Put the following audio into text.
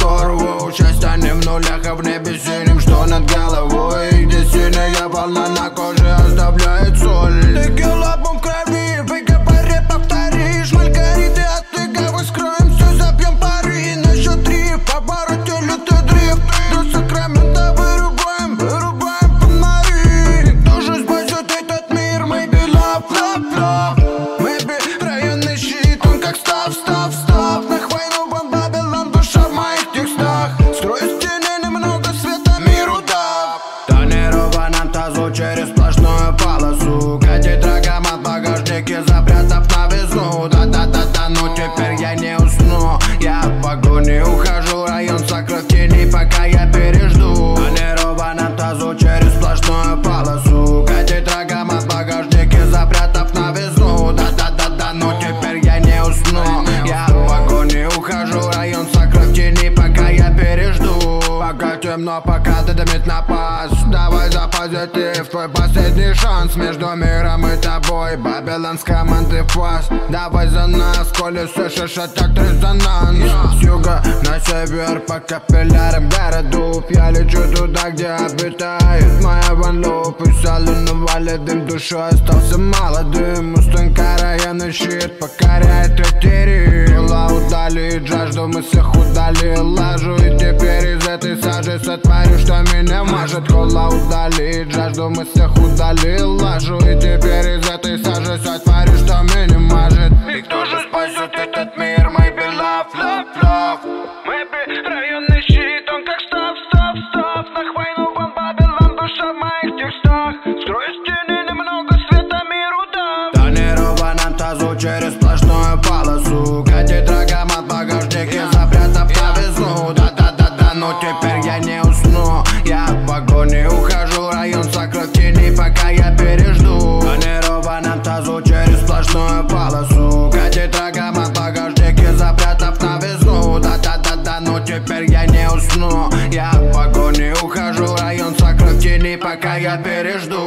оторву. Счастье не в нулях, а в небе синим, что над головой. Где синяя волна на коже оставляет соль. Текила, бум в крови, выговори, повтори. Шмалькариты от легавых скроем, все забьем пары. На счет 3, в повороте лютый дрифт. До Сакрамента вырубаем фонари. Кто же спасет этот мир? Maybe love, love, love. Maybe районный щит, он как став. На хвойну бан Бабилон, душа в моих текстах. Строю стены, немного света, миру дав. Тонированном тазу через сплошную полосу. Катит рогом от багажники, запрятав на весну. Да-да-да-да, ну теперь я не усну. Я в погоне ухожу, район сокрыт в тени, пока я пережду. Тонированном тазу через сплошную полосу. Катит рогом от багажники, запрятав на весну. Да-да-да-да, ну теперь я не усну. Я в погоне ухожу, район сокрыт в тени, пока я пережду. Пока темно, пока ты дымит напасть. Давай за позитив, твой последний шанс. Между миром и тобой Бабилон с команды фас. Давай за нас, коли слышишь атак резонанс. С юга на север по капиллярам городов. Я лечу туда, где обитает моя ванлоп. И салон валит дым, душой остался молодым. Мустанка районный щит покоряет третий. Дела удалит жажду, мы всех удалили лажу. И теперь из этой сажи сотворю, что меня мажет. Кола удалит жажду, мы всех удалили лажу. И теперь из этой сажи сотворю, что меня мажет. И кто же спасет этот мир? Maybe love, love, love. Maybe районный щит, он как став. На хвойну бан Бабилон, душа в моих текстах. Строю стены, немного света, миру дав. Тонированном тазу через сплошную полосу. Катит рогом от багажники, запрятав на весну. Да-да-да-да, ну теперь я не усну. Я в погоне ухожу, район сокрыт в тени, пока я пережду. Тонированном тазу через сплошную полосу. Катит рогом от багажники, запрятав на весну. Да-да-да-да, ну теперь я не усну. Я в погоне ухожу, район сокрыт в тени, пока я пережду.